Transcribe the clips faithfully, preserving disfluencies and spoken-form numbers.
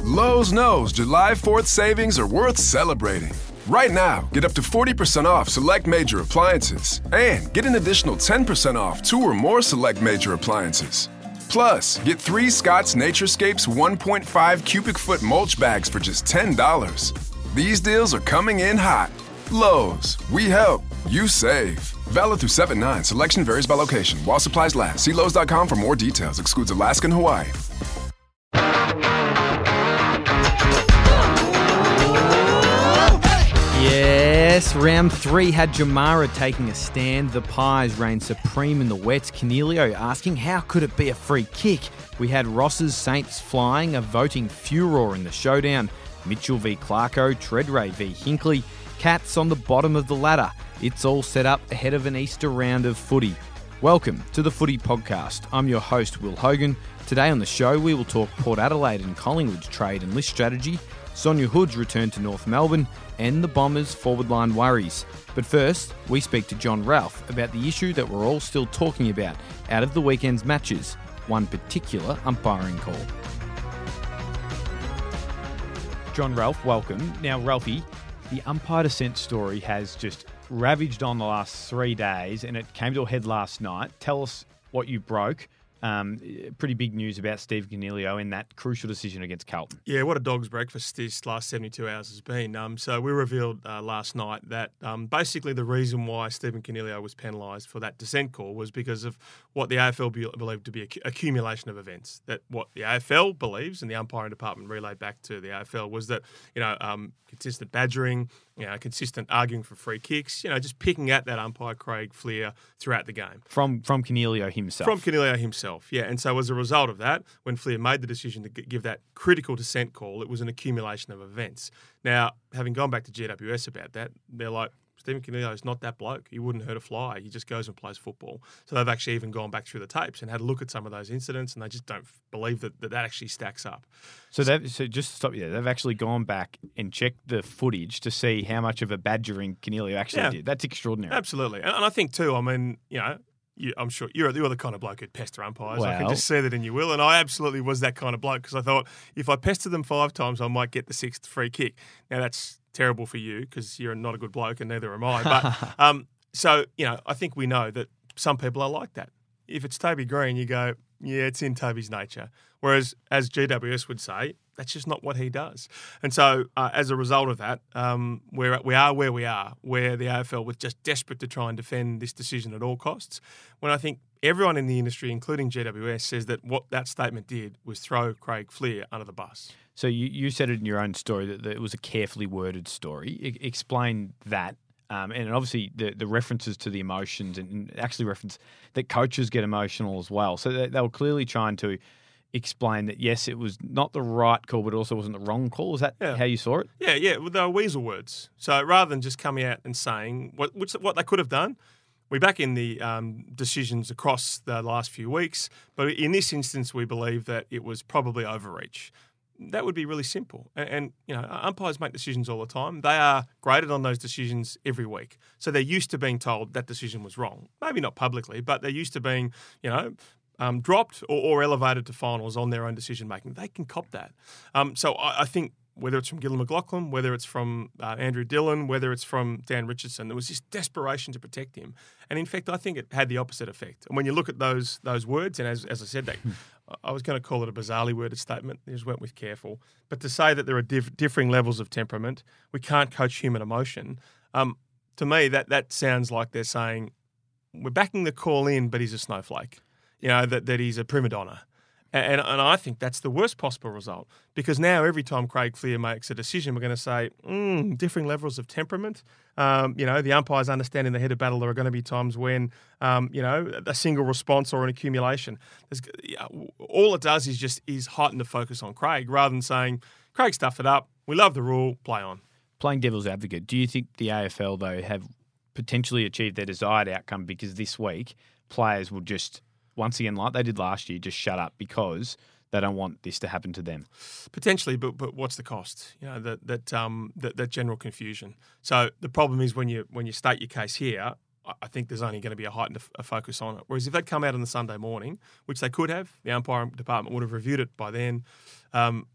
Lowe's knows July fourth savings are worth celebrating. Right now, get up to forty percent off select major appliances and get an additional ten percent off two or more select major appliances. Plus, get three Scott's Naturescapes one point five cubic foot mulch bags for just ten dollars. These deals are coming in hot. Lowe's, we help, you save. Valid through seven nine. Selection varies by location. While supplies last. See Lowe's dot com for more details. Excludes Alaska and Hawaii. Yes, round three had Jamara taking a stand. The Pies reigned supreme in the wets. Canelio asking, how could it be a free kick? We had Ross's Saints flying, a voting furor in the showdown. Mitchell v Clarko, Treadray v Hinkley. Cats on the bottom of the ladder. It's all set up ahead of an Easter round of footy. Welcome to the Footy Podcast. I'm your host, Will Hogan. Today on the show, we will talk Port Adelaide and Collingwood's trade and list strategy, Sonia Hood's return to North Melbourne, and the Bombers' forward line worries. But first, we speak to John Ralph about the issue that we're all still talking about out of the weekend's matches, one particular umpiring call. John Ralph, welcome. Now, Ralphie, the umpire dissent story has just ravaged on the last three days, and it came to a head last night. Tell us what you broke. Um, pretty big news about Steve Canelio in that crucial decision against Carlton. Yeah, what a dog's breakfast this last seventy-two hours has been. Um, so we revealed uh, last night that um, basically the reason why Stephen Canelio was penalised for that dissent call was because of what the A F L be- believed to be an accumulation of events. That what the A F L believes, and the umpiring department relayed back to the A F L, was that, you know, um, consistent badgering, you know, consistent arguing for free kicks, you know, just picking at that umpire Craig Fleer throughout the game. From from Canelio himself. From Canelio himself, yeah. And so as a result of that, when Fleer made the decision to g- give that critical dissent call, it was an accumulation of events. Now, having gone back to G W S about that, they're like, Stephen Canelio is not that bloke. He wouldn't hurt a fly. He just goes and plays football. So they've actually even gone back through the tapes and had a look at some of those incidents, and they just don't believe that that, that actually stacks up. So, they've, so just to stop you there, they've actually gone back and checked the footage to see how much of a badgering Canelio actually Yeah. did. That's extraordinary. Absolutely. And, and I think, too, I mean, you know, You, I'm sure you're, you're the kind of bloke who'd pester umpires. I can Well. just see that in you, Will. And I absolutely was that kind of bloke because I thought if I pester them five times, I might get the sixth free kick. Now, that's terrible for you because you're not a good bloke and neither am I. But um, so, you know, I think we know that some people are like that. If it's Toby Green, you go, yeah, it's in Toby's nature. Whereas, as G W S would say, that's just not what he does. And so, uh, as a result of that, um, we're, we are where we are, where the A F L was just desperate to try and defend this decision at all costs, when I think everyone in the industry, including G W S, says that what that statement did was throw Craig Fleer under the bus. So you, you said it in your own story that, that it was a carefully worded story. I, explain that. Um, and obviously the, the references to the emotions and actually reference that coaches get emotional as well. So they, they were clearly trying to explain that, yes, it was not the right call, but it also wasn't the wrong call. Is that Yeah. how you saw it? Yeah, yeah. Well, they were weasel words. So rather than just coming out and saying what, which, what they could have done, we're back in the um, decisions across the last few weeks. But in this instance, we believe that it was probably overreach. That would be really simple. And, and, you know, umpires make decisions all the time. They are graded on those decisions every week. So they're used to being told that decision was wrong. Maybe not publicly, but they're used to being, you know, um, dropped or, or elevated to finals on their own decision-making. They can cop that. Um, so I, I think whether it's from Gillan McLaughlin, whether it's from uh, Andrew Dillon, whether it's from Dan Richardson, there was this desperation to protect him. And in fact, I think it had the opposite effect. And when you look at those those words, and as, as I said, that I was going to call it a bizarrely worded statement. I just went with careful. But to say that there are diff- differing levels of temperament, we can't coach human emotion, um, to me, that, that sounds like they're saying, we're backing the call in, but he's a snowflake. You know, that, that he's a prima donna. And, and I think that's the worst possible result because now every time Craig Fleer makes a decision, we're going to say, mm, differing levels of temperament. Um, you know, the umpires understand in the heat of battle there are going to be times when, um, you know, a single response or an accumulation. There's, all it does is just is heighten the focus on Craig rather than saying, Craig stuffed it up. We love the rule. Play on. Playing devil's advocate, do you think the A F L, though, have potentially achieved their desired outcome because this week players will just, once again, like they did last year, just shut up because they don't want this to happen to them? Potentially, but but what's the cost? You know, that that um that, that general confusion. So the problem is when you when you state your case here, I think there's only going to be a heightened a focus on it. Whereas if they'd come out on the Sunday morning, which they could have, the umpiring department would have reviewed it by then. Um,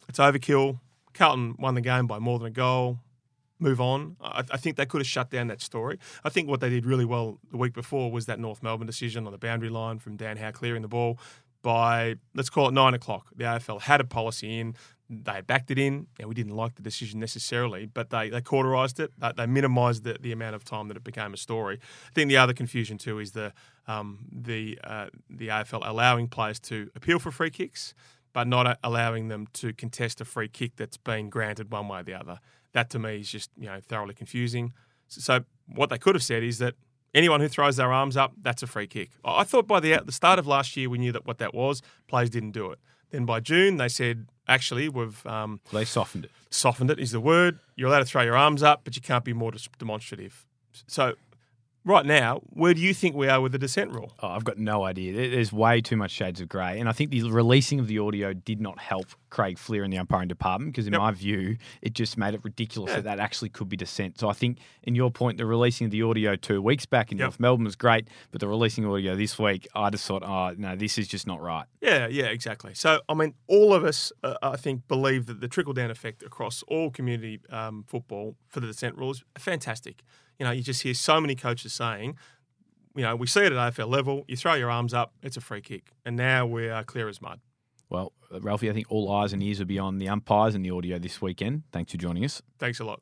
it's overkill. Carlton won the game by more than a goal. Move on. I, I think they could have shut down that story. I think what they did really well the week before was that North Melbourne decision on the boundary line from Dan Howe clearing the ball by, let's call it nine o'clock. The A F L had a policy in. They backed it in, and we didn't like the decision necessarily, but they, they cauterised it. They, they minimised the, the amount of time that it became a story. I think the other confusion too is the um, the uh, the A F L allowing players to appeal for free kicks, but not allowing them to contest a free kick that's been granted one way or the other. That to me is just, you know, thoroughly confusing. So, so what they could have said is that anyone who throws their arms up, that's a free kick. I thought by the, the start of last year we knew that what that was. Players didn't do it. Then by June they said, actually, we've um, they softened it. Softened it is the word. You're allowed to throw your arms up, but you can't be more demonstrative. So right now, where do you think we are with the dissent rule? Oh, I've got no idea. There's way too much shades of grey. And I think the releasing of the audio did not help Craig Fleer in the umpiring department because, in yep. my view, it just made it ridiculous yeah. that that actually could be dissent. So I think, in your point, the releasing of the audio two weeks back in yep. North Melbourne was great, but the releasing audio this week, I just thought, oh, no, this is just not right. Yeah, yeah, exactly. So, I mean, all of us, uh, I think, believe that the trickle-down effect across all community um, football for the dissent rule is fantastic. You know, you just hear so many coaches saying, you know, we see it at A F L level, you throw your arms up, it's a free kick. And now we are clear as mud. Well, Ralphie, I think all eyes and ears will be on the umpires and the audio this weekend. Thanks for joining us. Thanks a lot.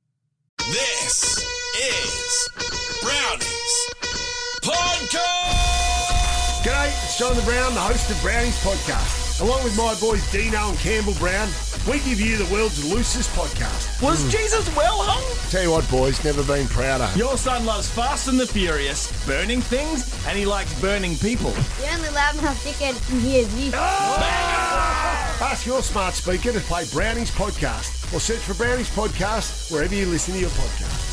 This is Brownies Podcast! G'day, it's Jonathan Brown, the host of Brownies Podcast. Along with my boys Dino and Campbell Brown, we give you the world's loosest podcast. Was mm. Jesus well hung? Tell you what, boys, never been prouder. Your son loves Fast and the Furious, burning things, and he likes burning people. The only loudmouth dickhead can hear this. Oh! Ask your smart speaker to play Brownies Podcast or search for Brownies Podcast wherever you listen to your podcast.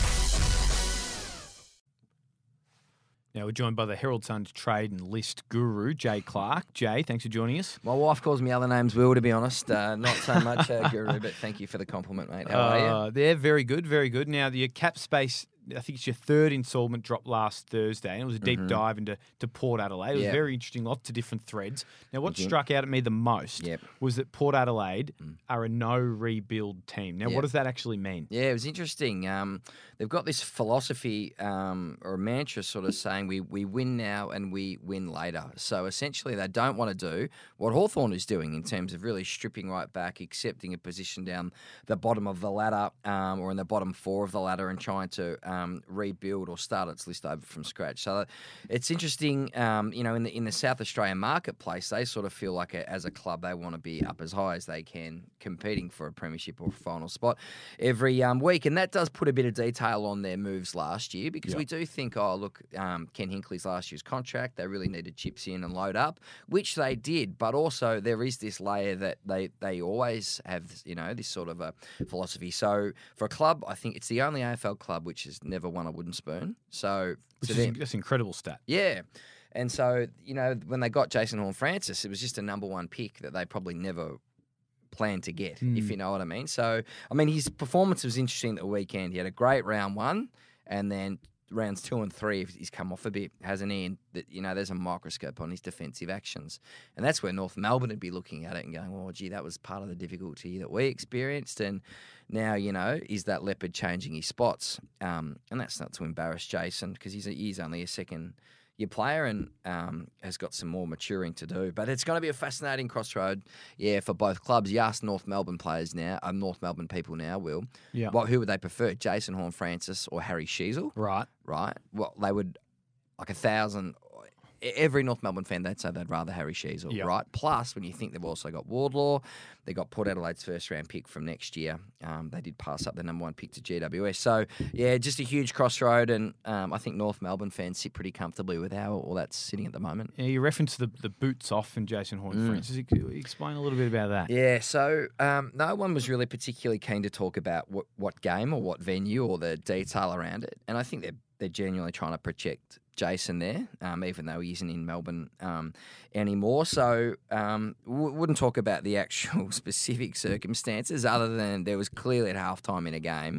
Now, we're joined by the Herald Sun's trade and list guru, Jay Clark. Jay, thanks for joining us. My wife calls me other names, Will, to be honest. Uh, not so much uh, guru, but thank you for the compliment, mate. How uh, are you? They're very good, very good. Now, the cap space, I think it's your third instalment dropped last Thursday, and it was a deep mm-hmm. dive into to Port Adelaide. It was yep. very interesting, lots of different threads. Now, what mm-hmm. struck out at me the most yep. was that Port Adelaide mm. are a no-rebuild team. Now, yep. what does that actually mean? Yeah, it was interesting. Um, they've got this philosophy um, or a mantra sort of saying we, we win now and we win later. So essentially they don't want to do what Hawthorn is doing in terms of really stripping right back, accepting a position down the bottom of the ladder um, or in the bottom four of the ladder and trying to um, rebuild or start its list over from scratch. So it's interesting, um, you know, in the in the South Australian marketplace, they sort of feel like a, as a club they want to be up as high as they can, competing for a premiership or a final spot every um, week. And that does put a bit of detail on their moves last year because yep. we do think, oh, look, um, Ken Hinkley's last year's contract, they really needed chips in and load up, which they did. But also there is this layer that they, they always have, you know, this sort of a philosophy. So for a club, I think it's the only A F L club which has never won a wooden spoon. So Which so is that's an incredible stat. Yeah. And so, you know, when they got Jason Horne-Francis, it was just a number one pick that they probably never planned to get, mm. if you know what I mean. So, I mean, his performance was interesting at the weekend. He had a great round one, and then rounds two and three, he's come off a bit, hasn't he? And, that, you know, there's a microscope on his defensive actions. And that's where North Melbourne would be looking at it and going, well, gee, that was part of the difficulty that we experienced. And now, you know, is that leopard changing his spots? Um, and that's not to embarrass Jason because he's, a, he's only a second year player and um, has got some more maturing to do. But it's going to be a fascinating crossroad, yeah, for both clubs. You ask North Melbourne players now, uh, North Melbourne people now, Will, yeah. what, who would they prefer, Jason Horne-Francis or Harry Sheezel? Right. Right. Well, they would, like a thousand, every North Melbourne fan, they'd say they'd rather Harry Sheezel, yep. right? Plus, when you think they've also got Wardlaw, they got Port Adelaide's first round pick from next year. Um, they did pass up the number one pick to G W S. So, yeah, just a huge crossroad, and um, I think North Melbourne fans sit pretty comfortably with how all that's sitting at the moment. Yeah, you referenced the, the boots off and Jason Horne-Francis. Mm. Could you explain a little bit about that? Yeah, so um, no one was really particularly keen to talk about what, what game or what venue or the detail around it, and I think they're they're genuinely trying to protect Jason there, um, even though he isn't in Melbourne um, anymore. So um, w- wouldn't talk about the actual specific circumstances other than there was clearly at halftime in a game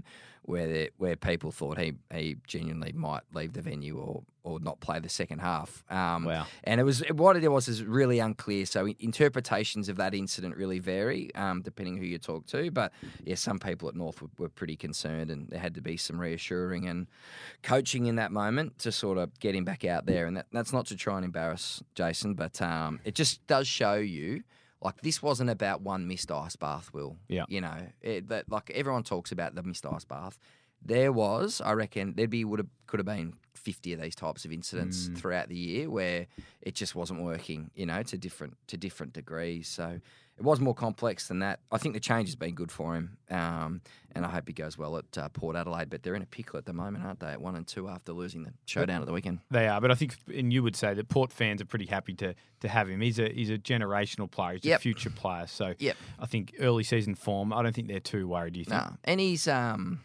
where they, where people thought he he genuinely might leave the venue or or not play the second half. Um, Wow. And it was what it was is really unclear. So interpretations of that incident really vary um, depending who you talk to. But yeah, some people at North were, were pretty concerned, and there had to be some reassuring and coaching in that moment to sort of get him back out there. And that, that's not to try and embarrass Jason, but um, it just does show you. Like, this wasn't about one missed ice bath, Will. Yeah. You know, it, but like everyone talks about the missed ice bath. There was, I reckon, there'd be would have could have been fifty of these types of incidents Mm. throughout the year where it just wasn't working. You know, to different to different degrees. So it was more complex than that. I think the change has been good for him, um, and I hope he goes well at uh, Port Adelaide. But they're in a pickle at the moment, aren't they? At one and two after losing the showdown at the weekend. They are, but I think, and you would say that Port fans are pretty happy to to have him. He's a he's a generational player. He's Yep. a future player. So Yep. I think early season form, I don't think they're too worried. Do you think? No, and he's um,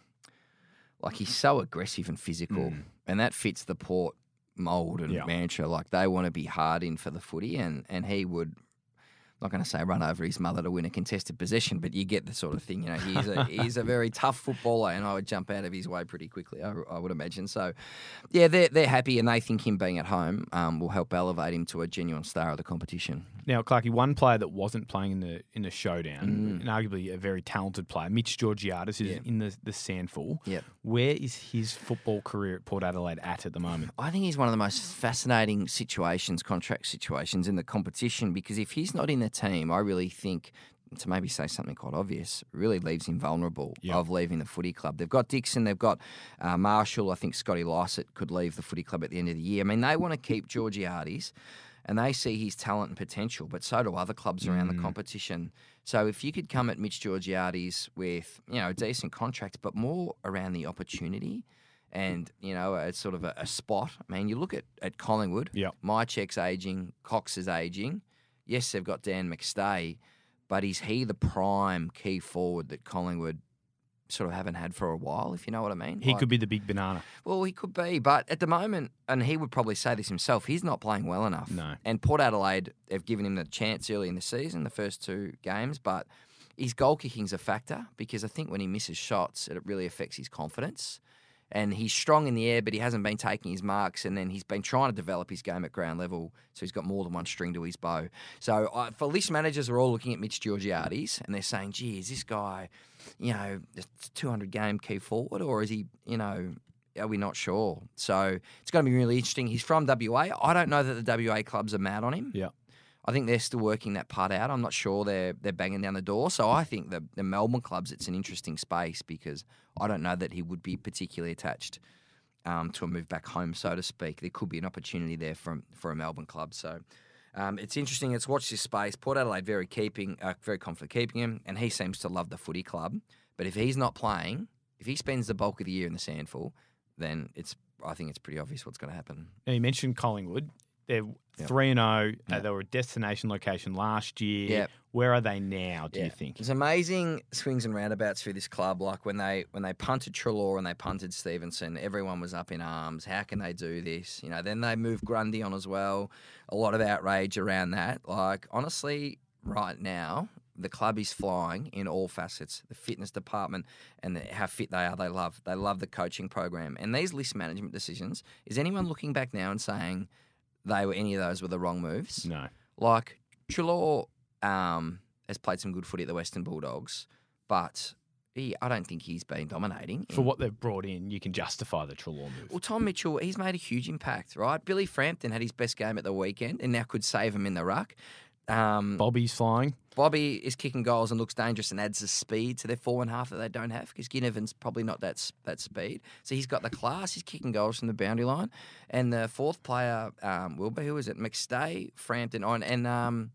like he's so aggressive and physical, Mm. and that fits the Port mould and Yeah. mantra. Like, they want to be hard in for the footy, and and he would. I'm not going to say run over his mother to win a contested possession, but you get the sort of thing. You know, he's a he's a very tough footballer, and I would jump out of his way pretty quickly. I, I would imagine. So, yeah, they're they're happy, and they think him being at home um, will help elevate him to a genuine star of the competition. Now, Clarkey, one player that wasn't playing in the in the showdown, Mm. and arguably a very talented player, Mitch Georgiadis, is Yeah. in the the Sandful. Yep. Where is his football career at Port Adelaide at at the moment? I think he's one of the most fascinating situations, contract situations in the competition, because if he's not in the team, I really think, to maybe say something quite obvious, really leaves him vulnerable Yeah. of leaving the footy club. They've got Dixon, they've got uh, Marshall. I think Scotty Lycett could leave the footy club at the end of the year. I mean, they want to keep Georgiades, and they see his talent and potential, but so do other clubs around the competition. So if you could come at Mitch Georgiades with, you know, a decent contract, but more around the opportunity and, you know, it's sort of a, a spot. I mean, you look at, at Collingwood, Yep. Mychek's ageing, Cox is ageing. Yes, they've got Dan McStay, but is he the prime key forward that Collingwood sort of haven't had for a while, if you know what I mean? He Like- could be the big banana. Well, he could be, but at the moment, and he would probably say this himself, he's not playing well enough. No. And Port Adelaide, they've given him the chance early in the season, the first two games, but his goal kicking's a factor because I think when he misses shots, it really affects his confidence. And he's strong in the air, but he hasn't been taking his marks. And then he's been trying to develop his game at ground level, so he's got more than one string to his bow. So uh, for list managers, are all looking at Mitch Georgiades, and they're saying, "Gee, is this guy, you know, a two hundred game key forward, or is he, you know, are we not sure?" So it's going to be really interesting. He's from W A. I don't know that the W A clubs are mad on him. Yeah. I think they're still working that part out. I'm not sure they're they're banging down the door. So I think the the Melbourne clubs, it's an interesting space because I don't know that he would be particularly attached um, to a move back home, so to speak. There could be an opportunity there for for a Melbourne club. So um, it's interesting. Let's watch this space. Port Adelaide very keeping uh, very confident keeping him, and he seems to love the footy club. But if he's not playing, if he spends the bulk of the year in the Sandful, then it's I think it's pretty obvious what's going to happen. Now, you mentioned Collingwood. They're Yep. three and zero. Yep. They were a destination location last year. Yep. Where are they now? Do Yeah. you think? There's amazing swings and roundabouts through this club. Like when they when they punted Treloar and they punted Stevenson, everyone was up in arms. How can they do this? You know. Then they moved Grundy on as well. A lot of outrage around that. Like honestly, right now the club is flying in all facets. The fitness department and the, how fit they are. They love. They love the coaching program and these list management decisions. Is anyone looking back now and saying they were any of those were the wrong moves? No. Like Treloar um, has played some good footy at the Western Bulldogs, but he, I don't think he's been dominating. For in- what they've brought in, you can justify the Treloar move. Well, Tom Mitchell, he's made a huge impact, right? Billy Frampton had his best game at the weekend and now could save him in the ruck. Um, Bobby's flying. Bobby is kicking goals and looks dangerous and adds the speed to their forward half that they don't have because Ginnivan's probably not that s- that speed. So he's got the class. He's kicking goals from the boundary line. And the fourth player, um, Wilbur, who is it? McStay, Frampton, on and um,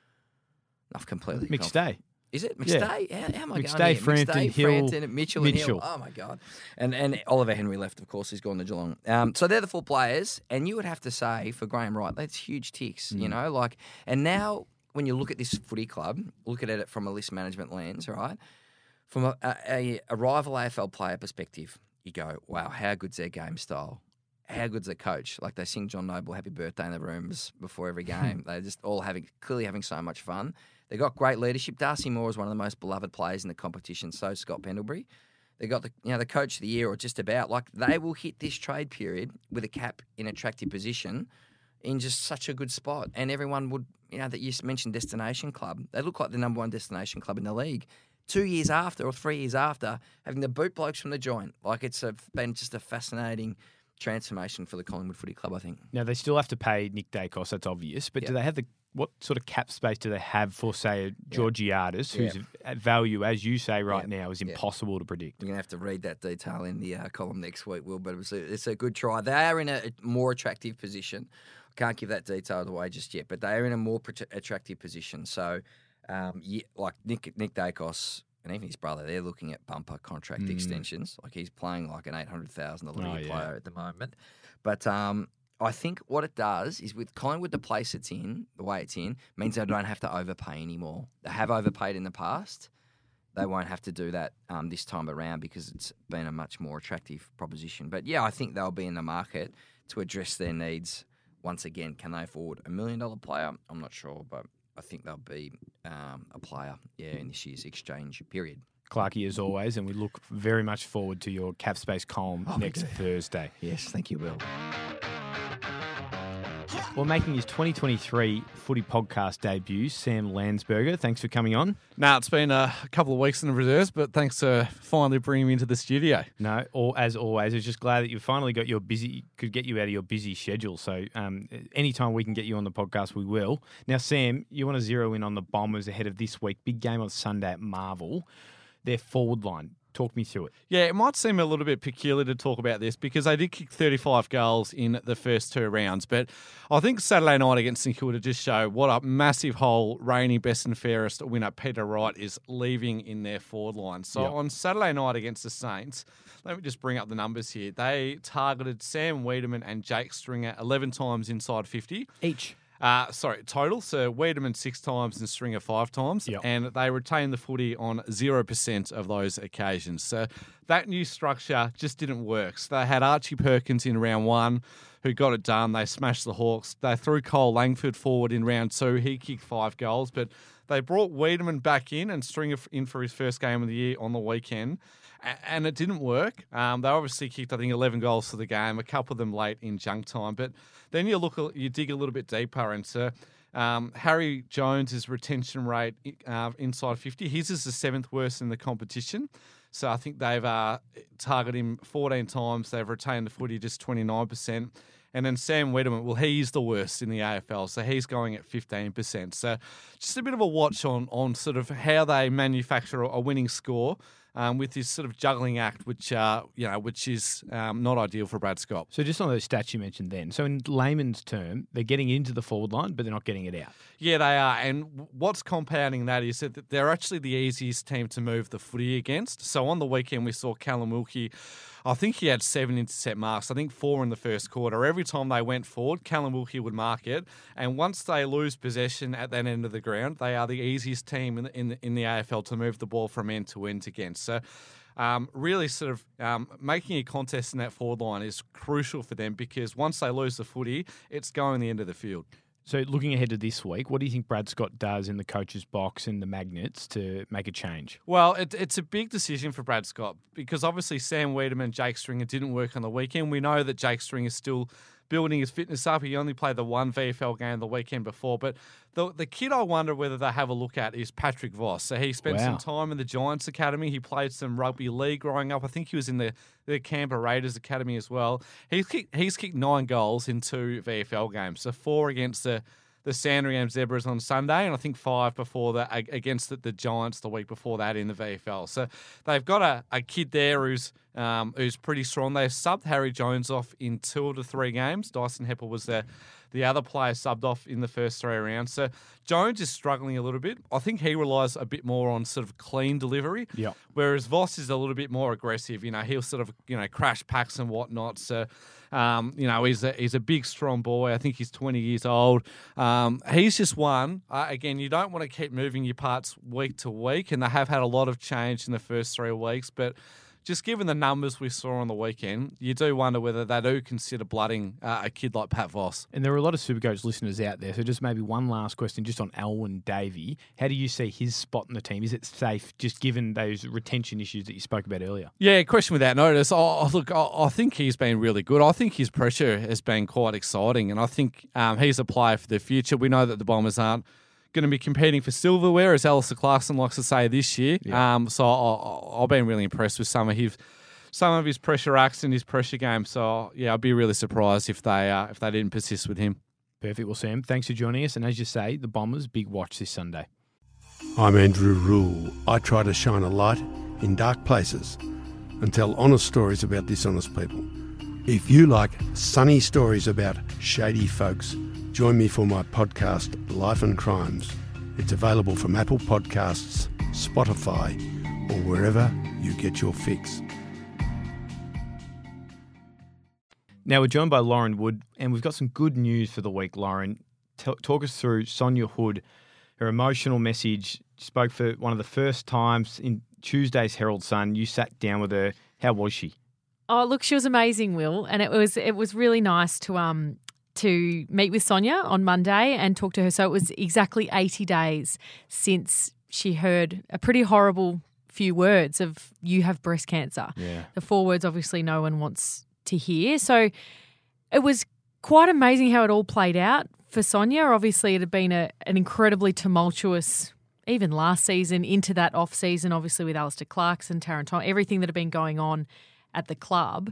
I've completely McStay. Is it Yeah. McStay? How, how am I McStay, going here? Frampton, McStay, Hill, Frampton, Mitchell, and Hill. Mitchell. Oh my god! And and Oliver Henry left, of course. He's gone to Geelong. Um, so they're the four players, and you would have to say for Graham Wright, that's huge ticks. You know, like, and now when you look at this footy club, look at it from a list management lens, right? From a, a, a rival A F L player perspective, you go, wow, how good's their game style? How good's their coach? Like they sing John Noble happy birthday in the rooms before every game. They're just all having clearly having so much fun. They got great leadership. Darcy Moore is one of the most beloved players in the competition. So is Scott Pendlebury. They got the you know the coach of the year or just about. Like they will hit this trade period with a cap in attractive position in just such a good spot. And everyone would, you know, that you mentioned destination club. They look like the number one destination club in the league. Two years after or three years after, having the boot blokes from the joint. Like it's a, been just a fascinating transformation for the Collingwood Footy Club, I think. Now, they still have to pay Nick Dacos, that's obvious, but Yep. do they have the, what sort of cap space do they have for, say, a Georgiadis, Yep. whose value, as you say right Yep. now, is Yep. impossible to predict? You're going to have to read that detail in the uh, column next week, Will, but it's a, it's a good try. They are in a more attractive position. I can't give that detail away just yet, but they are in a more pr- attractive position. So, um, yeah, like Nick, Nick Dacos and even his brother, they're looking at bumper contract Mm. extensions. Like he's playing like an eight hundred thousand dollars Oh, a year yeah. player at the moment. But um, I think what it does is with Collingwood, the place it's in, the way it's in, means they don't have to overpay anymore. They have overpaid in the past. They won't have to do that um, this time around because it's been a much more attractive proposition. But yeah, I think they'll be in the market to address their needs once again. Can they afford a million dollar player? I'm not sure, but I think they'll be um, a player, yeah, in this year's exchange period. Clarkie, as always, and we look very much forward to your cap space column Oh, next do. Thursday. Yes, thank you, Will. Well, making his twenty twenty-three footy podcast debut, Sam Landsberger. Thanks for coming on. No, it's been a couple of weeks in the reserves, but thanks for finally bringing me into the studio. No, or as always, I was just glad that you finally got your busy, could get you out of your busy schedule. So, um, anytime we can get you on the podcast, we will. Now, Sam, you want to zero in on the Bombers ahead of this week? Big game on Sunday at Marvel. Their forward line. Talk me through it. Yeah, it might seem a little bit peculiar to talk about this because they did kick thirty-five goals in the first two rounds, but I think Saturday night against St Kilda just show what a massive hole reigning best and fairest winner Peter Wright is leaving in their forward line. So Yep. on Saturday night against the Saints, let me just bring up the numbers here. They targeted Sam Wiedemann and Jake Stringer eleven times inside fifty. Each. Uh, sorry, total. So Wiedemann six times and Stringer five times. Yep. And they retained the footy on zero percent of those occasions. So that new structure just didn't work. So they had Archie Perkins in round one, who got it done. They smashed the Hawks. They threw Cole Langford forward in round two. He kicked five goals. But they brought Wiedemann back in and Stringer in for his first game of the year on the weekend. And it didn't work. Um, they obviously kicked, I think, eleven goals for the game, a couple of them late in junk time. But then you look, you dig a little bit deeper into um, Harry Jones' retention rate uh, inside fifty. His is the seventh worst in the competition. So I think they've uh, targeted him fourteen times. They've retained the footy just twenty-nine percent. And then Sam Wiedemann, well, he's the worst in the A F L, so he's going at fifteen percent. So just a bit of a watch on on sort of how they manufacture a winning score um, with this sort of juggling act, which uh, you know, which is um, not ideal for Brad Scott. So just on those stats you mentioned then. So in layman's term, they're getting into the forward line, but they're not getting it out. Yeah, they are. And what's compounding that is that they're actually the easiest team to move the footy against. So on the weekend, we saw Callum Wilkie. I think he had seven intercept marks. I think four in the first quarter. Every time they went forward, Callum Wilkie would mark it. And once they lose possession at that end of the ground, they are the easiest team in the, in the, in the A F L to move the ball from end to end against. So um, really sort of um, making a contest in that forward line is crucial for them because once they lose the footy, it's going the end of the field. So looking ahead to this week, what do you think Brad Scott does in the coach's box and the magnets to make a change? Well, it, it's a big decision for Brad Scott because obviously Sam Wiedemann and Jake Stringer didn't work on the weekend. We know that Jake Stringer is still building his fitness up. He only played the one V F L game the weekend before. But the the kid I wonder whether they have a look at is Patrick Voss. So he spent Wow. some time in the Giants Academy. He played some rugby league growing up. I think he was in the, the Canberra Raiders Academy as well. He's kicked, he's kicked nine goals in two V F L games. So four against the the Sandringham Zebras on Sunday, and I think five before that against the, the Giants the week before that in the V F L. So they've got a, a kid there who's um, who's pretty strong. They've subbed Harry Jones off in two of the three games. Dyson Heppel was the the other player subbed off in the first three rounds. So Jones is struggling a little bit. I think he relies a bit more on sort of clean delivery. Yeah. Whereas Voss is a little bit more aggressive. You know, he'll sort of, you know, crash packs and whatnot. So, um, you know, he's a, he's a big, strong boy. I think he's twenty years old. Um, he's just one. Uh, again, you don't want to keep moving your parts week to week, and they have had a lot of change in the first three weeks, but just given the numbers we saw on the weekend, you do wonder whether they do consider blooding uh, a kid like Pat Voss. And there are a lot of Supercoach listeners out there, so just maybe one last question just on Alwyn Davey. How do you see his spot in the team? Is it safe, just given those retention issues that you spoke about earlier? Yeah, question without notice. Oh, look, I, I think he's been really good. I think his pressure has been quite exciting, and I think um, he's a player for the future. We know that the Bombers aren't going to be competing for silverware, as Alistair Clarkson likes to say this year. Yeah. Um, so I, I've been really impressed with some of his some of his pressure acts and his pressure game. So yeah, I'd be really surprised if they uh, if they didn't persist with him. Perfect. Well, Sam, thanks for joining us. And as you say, the Bombers, big watch this Sunday. I'm Andrew Rule. I try to shine a light in dark places and tell honest stories about dishonest people. If you like sunny stories about shady folks, join me for my podcast, Life and Crimes. It's available from Apple Podcasts, Spotify, or wherever you get your fix. Now, we're joined by Lauren Wood, and we've got some good news for the week, Lauren. T- talk us through Sonia Hood, her emotional message. Spoke for one of the first times in Tuesday's Herald Sun. You sat down with her. How was she? Oh, look, she was amazing, Will, and it was it was really nice to um to meet with Sonia on Monday and talk to her. So it was exactly eighty days since she heard a pretty horrible few words of "you have breast cancer." Yeah. The four words obviously no one wants to hear. So it was quite amazing how it all played out for Sonia. Obviously, it had been a, an incredibly tumultuous, even last season, into that off season, obviously with Alistair Clarkson, Taranton, everything that had been going on at the club,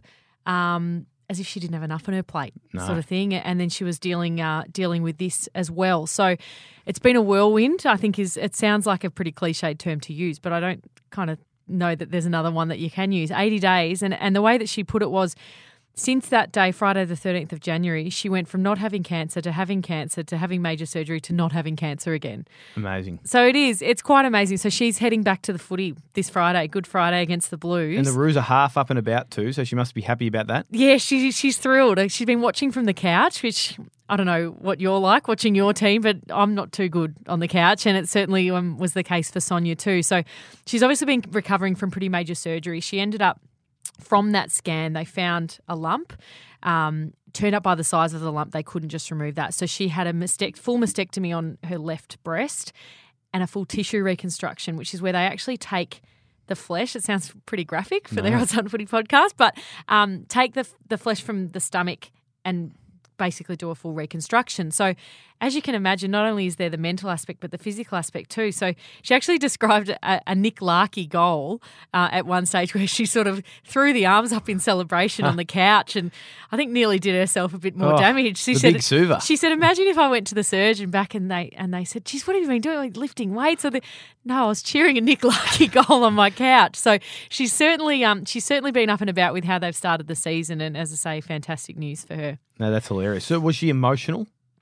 um, as if she didn't have enough on her plate, No. sort of thing. And then she was dealing uh, dealing with this as well. So it's been a whirlwind. I think is it sounds like a pretty cliched term to use, but I don't kind of know that there's another one that you can use. eighty days, and and the way that she put it was, since that day, Friday the thirteenth of January, she went from not having cancer to having cancer to having major surgery to not having cancer again. Amazing. So it is. It's quite amazing. So she's heading back to the footy this Friday, Good Friday against the Blues. And the Roos are half up and about too, so she must be happy about that. Yeah, she, she's thrilled. She's been watching from the couch, which I don't know what you're like watching your team, but I'm not too good on the couch, and it certainly um, was the case for Sonia too. So she's obviously been recovering from pretty major surgery. She ended up, from that scan, they found a lump. Um, turned up by the size of the lump, they couldn't just remove that. So she had a mastect- full mastectomy on her left breast and a full tissue reconstruction, which is where they actually take the flesh. It sounds pretty graphic for No. the Herald Sun Footy podcast, but um, take the the flesh from the stomach and basically do a full reconstruction. So as you can imagine, not only is there the mental aspect, but the physical aspect too. So she actually described a, a Nick Larkey goal uh, at one stage where she sort of threw the arms up in celebration on the couch, and I think nearly did herself a bit more Oh, damage. She the said, big Suva. She said, imagine if I went to the surgeon back and they and they said, geez, what have you been doing? Like lifting weights? Or the, no, I was cheering a Nick Larkey goal on my couch. So she's certainly um she's certainly been up and about with how they've started the season, and as I say, fantastic news for her. No, that's hilarious. So was she emotional?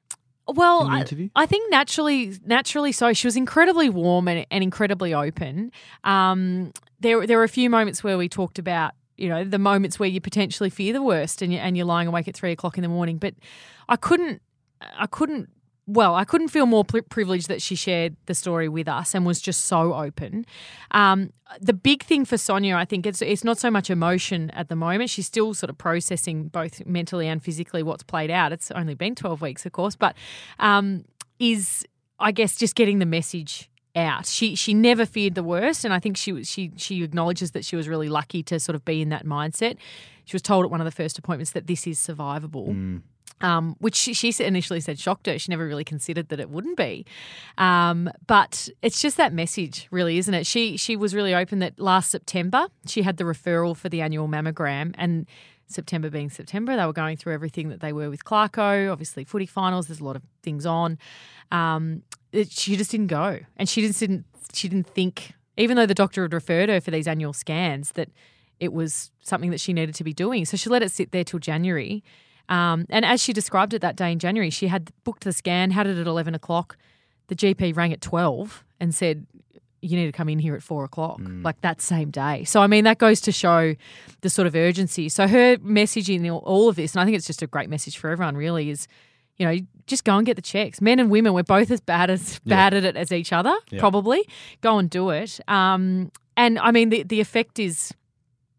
Well, in the I, interview? I think naturally, naturally so. She was incredibly warm and, and incredibly open. Um, there, there were a few moments where we talked about, you know, the moments where you potentially fear the worst, and you and you're lying awake at three o'clock in the morning. But I couldn't, I couldn't. Well, I couldn't feel more pri- privileged that she shared the story with us and was just so open. Um, the big thing for Sonia, I think, it's it's not so much emotion at the moment. She's still sort of processing both mentally and physically what's played out. It's only been twelve weeks, of course, but um, is, I guess, just getting the message out. She she never feared the worst, and I think she was she she acknowledges that she was really lucky to sort of be in that mindset. She was told at one of the first appointments that this is survivable. Mm. Um, which she, she initially said shocked her. She never really considered that it wouldn't be. Um, but it's just that message, really, isn't it? She she was really open that last September she had the referral for the annual mammogram, and September being September, they were going through everything that they were with Clarko, obviously footy finals, there's a lot of things on. Um, it, she just didn't go. And she just didn't, she didn't think, even though the doctor had referred her for these annual scans, that it was something that she needed to be doing. So she let it sit there till January. Um, and as she described it that day in January, she had booked the scan, had it at eleven o'clock. The G P rang at twelve and said, you need to come in here at four o'clock, Mm. like that same day. So, I mean, that goes to show the sort of urgency. So her message in all of this, and I think it's just a great message for everyone really, is, you know, just go and get the checks. Men and women, we're both as bad as Yeah. bad at it as each other, Yeah. probably. Go and do it. Um, and, I mean, the, the effect is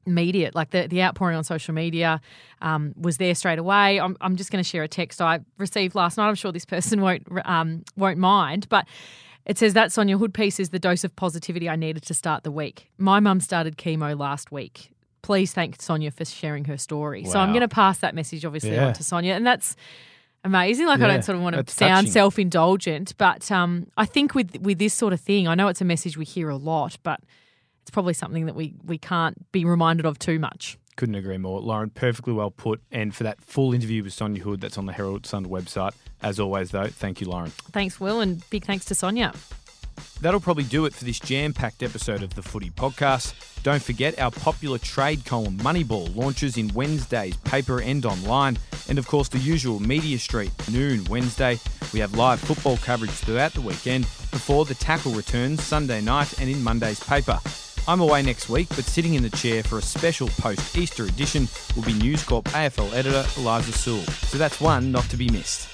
immediate. Like the, the outpouring on social media um, was there straight away. I'm, I'm just going to share a text I received last night. I'm sure this person won't um, won't mind, but it says that Sonia Hood piece is the dose of positivity I needed to start the week. My mum started chemo last week. Please thank Sonia for sharing her story. Wow. So I'm going to pass that message obviously Yeah. on to Sonia, and that's amazing. Like Yeah, I don't sort of want to that's sound touching. self-indulgent, but um, I think with with this sort of thing, I know it's a message we hear a lot, but it's probably something that we we can't be reminded of too much. Couldn't agree more. Lauren, perfectly well put. And for that full interview with Sonia Hood, that's on the Herald Sun website. As always, though, thank you, Lauren. Thanks, Will, and big thanks to Sonia. That'll probably do it for this jam-packed episode of the Footy Podcast. Don't forget our popular trade column Moneyball launches in Wednesday's paper and online. And of course the usual Media Street, noon Wednesday. We have live football coverage throughout the weekend before the tackle returns Sunday night and in Monday's paper. I'm away next week, but sitting in the chair for a special post-Easter edition will be News Corp A F L editor Eliza Sewell. So that's one not to be missed.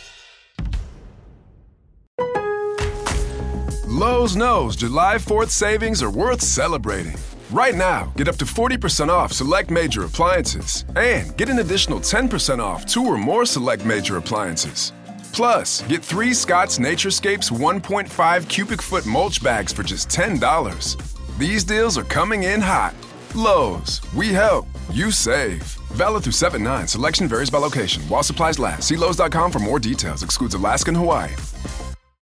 Lowe's knows July fourth savings are worth celebrating. Right now, get up to forty percent off select major appliances and get an additional ten percent off two or more select major appliances. Plus, get three Scott's Naturescapes one point five cubic foot mulch bags for just ten dollars. These deals are coming in hot. Lowe's, we help, you save. Valid through seven nine. Selection varies by location. While supplies last. See Lowe's dot com for more details. Excludes Alaska and Hawaii.